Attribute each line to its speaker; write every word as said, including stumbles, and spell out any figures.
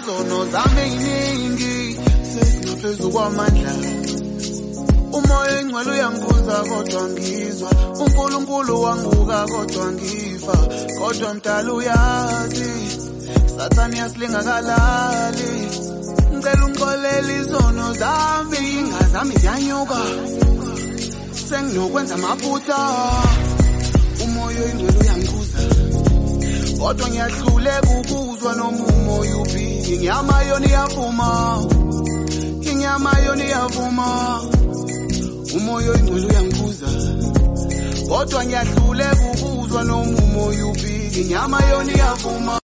Speaker 1: izono zami eziningi sesingaphezu kwamandla. Umoya engcwele uyangibuza kodwa ngizwa, uNkulunkulu wangibuka kodwa ngifa, kodwa mdala uyazi Sathane yasilinga kalali. Ngicela ungixolele izono zami, ingazami ziyanyuka, senginokwenza amaphutha. Umoya engcwele uyangibuza kodwa ngiyahluleka ukuzwa noma umoya uphi. Inyama yona iyavuma, inyama yona iyavuma. Umoya engcwele uyangibuza kodwa ngiyahluleka ukuzwa noma umoya uphi. Inyama yona iyavuma.